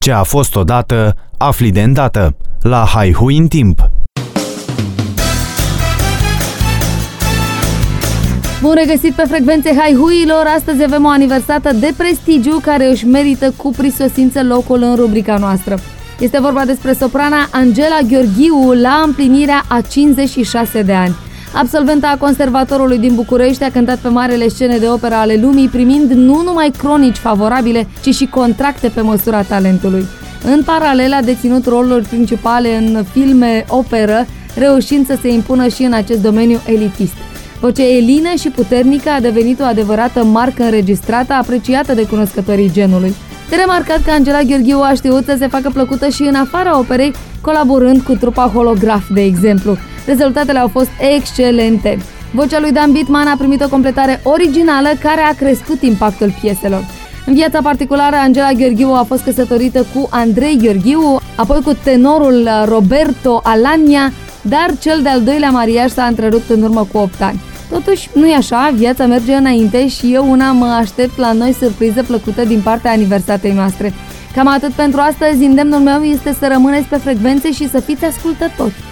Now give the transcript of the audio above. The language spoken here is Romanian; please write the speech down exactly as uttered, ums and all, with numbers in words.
Ce a fost odată, afli de îndată. La Haihui în timp. Bun regăsit pe frecvențe Haihuilor. Astăzi avem o aniversată de prestigiu care își merită cu prisosință locul în rubrica noastră. Este vorba despre soprana Angela Gheorghiu la împlinirea a cincizeci și șase de ani. Absolventa a Conservatorului din București, a cântat pe marele scene de opera ale lumii, primind nu numai cronici favorabile, ci și contracte pe măsura talentului. În paralel a deținut roluri principale în filme, operă, reușind să se impună și în acest domeniu elitist. Vocea elină și puternică a devenit o adevărată marcă înregistrată, apreciată de cunoscătorii genului. De remarcat că Angela Gheorghiu a știut să se facă plăcută și în afara operei, colaborând cu trupa Holograf, de exemplu. Rezultatele au fost excelente. Vocea lui Dan Bitman a primit o completare originală care a crescut impactul pieselor. În viața particulară, Angela Gheorghiu a fost căsătorită cu Andrei Gheorghiu, apoi cu tenorul Roberto Alagna, dar cel de-al doilea mariaj s-a întrerupt în urmă cu opt ani. Totuși, nu-i așa, viața merge înainte și eu una mă aștept la noi surpriză plăcută din partea aniversatei noastre. Cam atât pentru astăzi, îndemnul meu este să rămâneți pe frecvențe și să fiți ascultători.